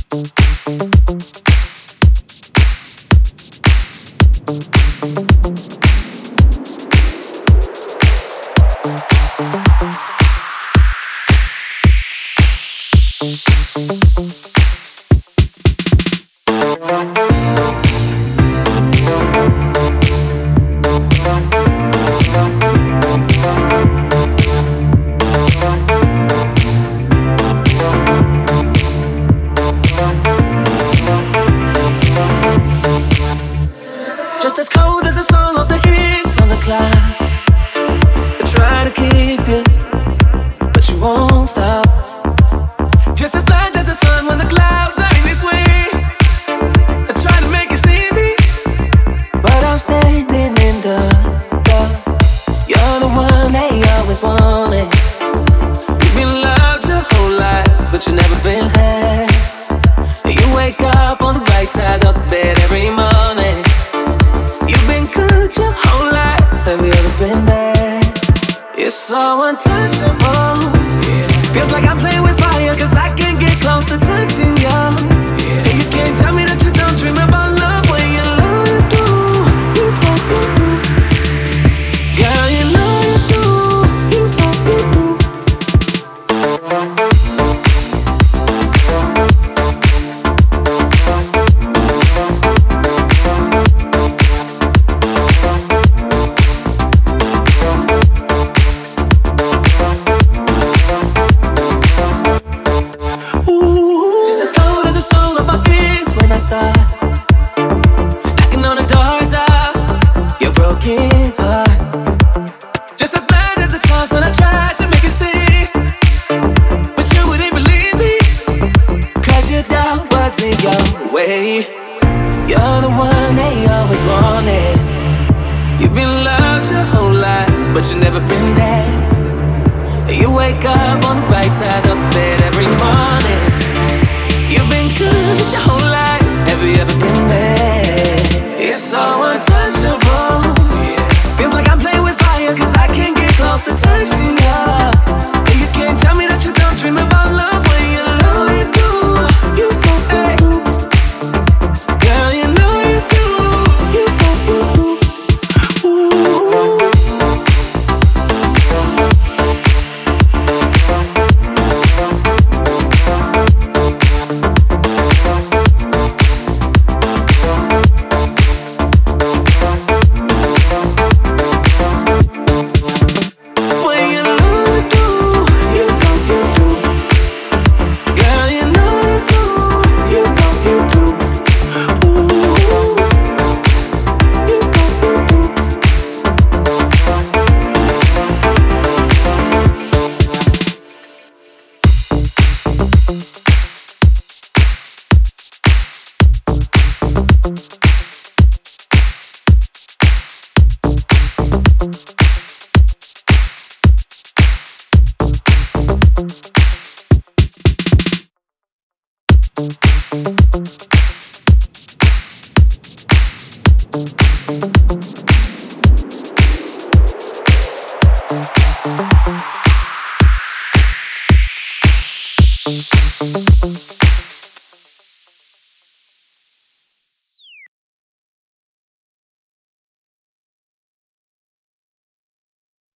Just as cold as the soul of the heat on the cloud. I try to keep you, but you won't stop. Just as blind as the sun when the clouds are in this way. I try to make you see me, but I'm standing in the dark. You're the one they always wanted. You've been loved your whole life, but you've never been had. You wake up on the right side of the bed every morning. You've been good your whole life. Have you ever been there? You're so untouchable. Feels like I'm playing with fire, cause I can't get close to touching you. And you can't tell me that you don't dream about love when you know you do. You know you do. Girl, you know you do. You know you do. Knocking on the doors of your broken heart. Just as bad as the times when I tried to make it stay, but you wouldn't believe me, cause your doubt was in your way. You're the one they always wanted. You've been loved your whole life, but you've never been there. You wake up on the right side of the bed every morning. You've been good your whole life. Have you ever been there? It's so untouchable. Feels like I'm playing with fire, cause I can't get close to touching you. And you can't tell me that you don't dream about love when you know you do. You know you do. Girl, you know you do. You know you do. Ooh. Thank you.